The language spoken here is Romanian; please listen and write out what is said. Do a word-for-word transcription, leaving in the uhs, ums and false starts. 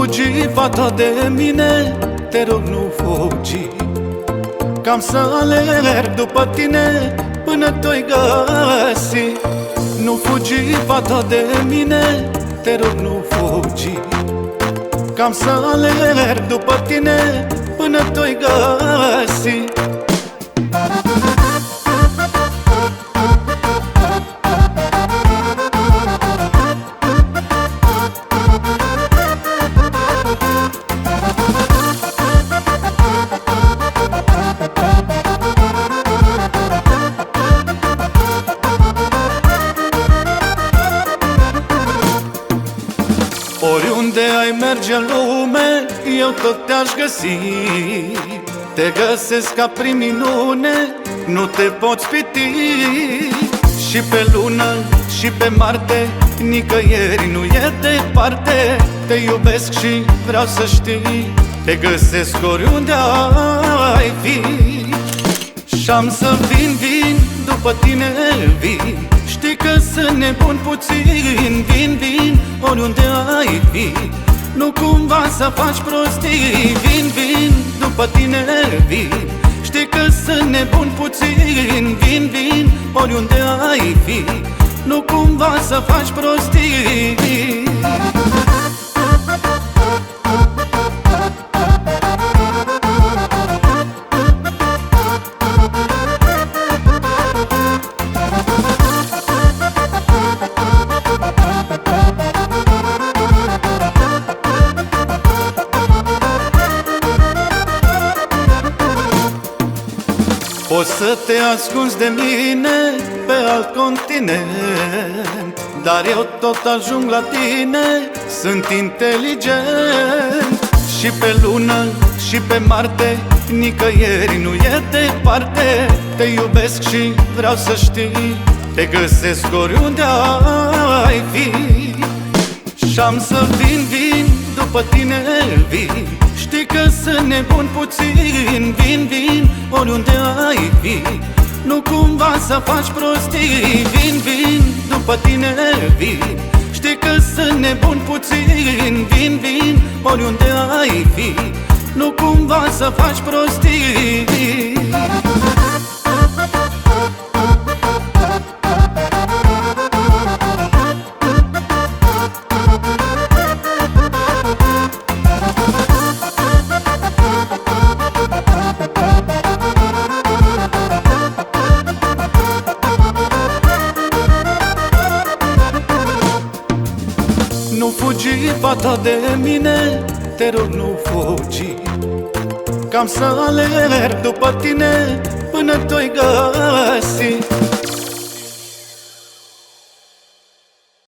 fugi, fata de mine, te rog nu fugi, că-am să alerg după tine până te-oi găsi. Nu fugi, fata de mine, te rog nu fugi, că-am să alerg după tine până te-oi găsi. Oriunde ai merge în lume, eu tot te-aș găsi. Te găsesc ca prin minune, nu te poți piti. Și pe lună, și pe Marte, nicăieri nu e departe. Te iubesc și vreau să știi, te găsesc oriunde ai fi. Și-am să vin, vin, după tine vin. Știi că sunt nebun puțin, vin, vin, oriunde ai fi. Nu cumva să faci prostii, vin, vin, după tine vin. Știi că sunt nebun puțin, vin, vin, oriunde ai fi. Nu cumva să faci prostii. Poți să te ascunzi de mine pe alt continent, dar eu tot ajung la tine, sunt inteligent. Și pe lună, și pe Marte, nicăieri nu e departe. Te iubesc și vreau să știi, te găsesc oriunde ai fi. Și-am să vin, vin, după tine vin. Știi că sunt nebun puțin, vin, vin, oriunde ai fi. Nu cumva să faci prostii, vin, vin, după tine vin. Știi că sunt nebun puțin, vin, vin, oriunde ai fi. Nu cumva să faci prostii. Nu fugi, fata de mine, te rog nu fugi, că-am să alerg după tine până te-oi găsi.